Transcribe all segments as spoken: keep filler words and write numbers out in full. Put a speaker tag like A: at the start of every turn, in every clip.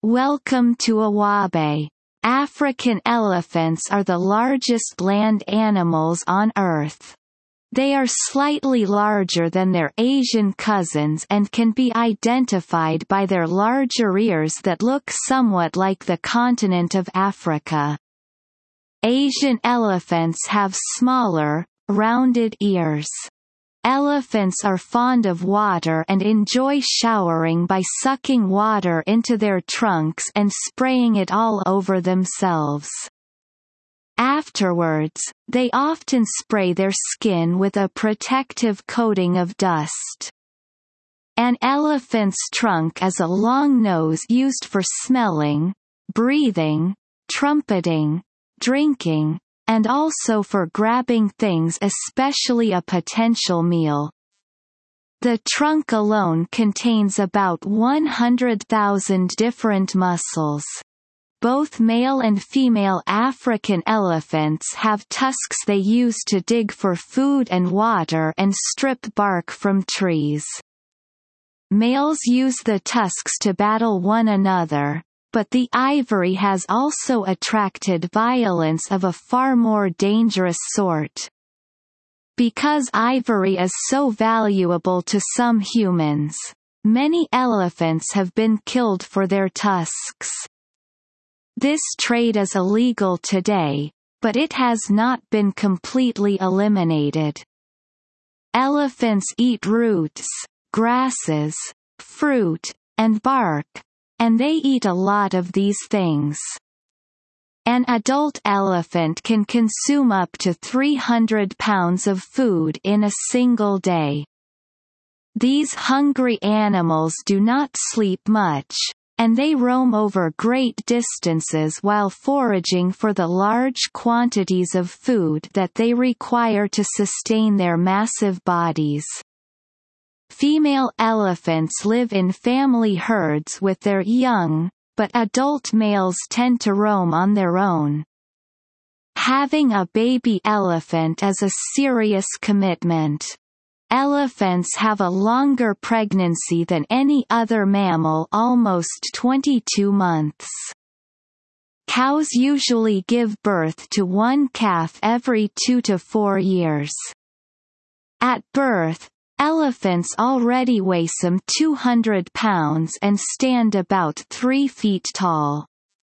A: Welcome to Awabe. African elephants are the largest land animals on Earth. They are slightly larger than their Asian cousins and can be identified by their larger ears that look somewhat like the continent of Africa. Asian elephants have smaller, rounded ears. Elephants are fond of water and enjoy showering by sucking water into their trunks and spraying it all over themselves. Afterwards, they often spray their skin with a protective coating of dust. An elephant's trunk is a long nose used for smelling, breathing, trumpeting, drinking, and also for grabbing things, especially a potential meal. The trunk alone contains about one hundred thousand different muscles. Both male and female African elephants have tusks they use to dig for food and water and strip bark from trees. Males use the tusks to battle one another, but the ivory has also attracted violence of a far more dangerous sort. Because ivory is so valuable to some humans, many elephants have been killed for their tusks. This trade is illegal today, but it has not been completely eliminated. Elephants eat roots, grasses, fruit, and bark, and they eat a lot of these things. An adult elephant can consume up to three hundred pounds of food in a single day. These hungry animals do not sleep much, and they roam over great distances while foraging for the large quantities of food that they require to sustain their massive bodies. Female elephants live in family herds with their young, but adult males tend to roam on their own. Having a baby elephant is a serious commitment. Elephants have a longer pregnancy than any other mammal, almost twenty-two months. Cows usually give birth to one calf every two to four years. At birth, elephants already weigh some two hundred pounds and stand about three feet tall.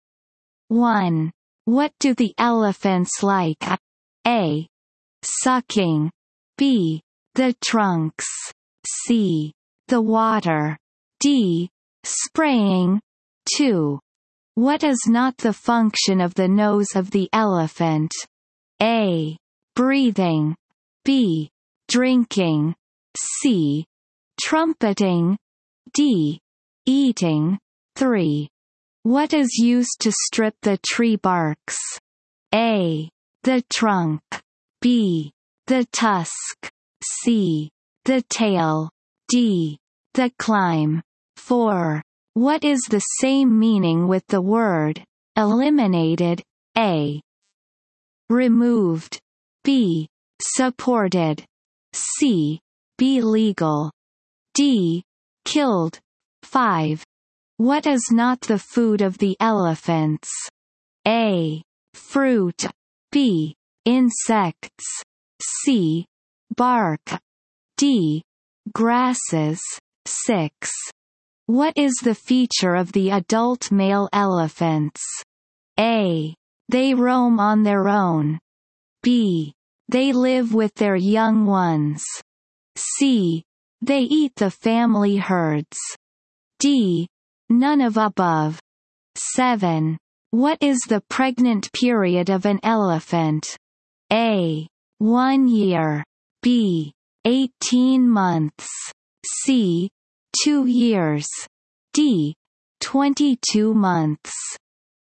A: one. What do the elephants like? A. Sucking. B. The trunks. C. The water. D. Spraying. two. What is not the function of the nose of the elephant? A. Breathing. B. Drinking. C. Trumpeting. D. Eating. three. What is used to strip the tree barks? A. The trunk. B. The tusk. C. The tail. D. The climb. four. What is the same meaning with the word eliminated? A. Removed. B. Supported. C. Be legal. D. Killed. five. What is not the food of the elephants? A. Fruit. B. Insects. C. Bark. D. Grasses. six. What is the feature of the adult male elephants? A. They roam on their own. B. They live with their young ones. C. They eat the family herds. D. None of above. seven. What is the pregnant period of an elephant? A. One year. B. Eighteen months. C. Two years. D. Twenty-two months.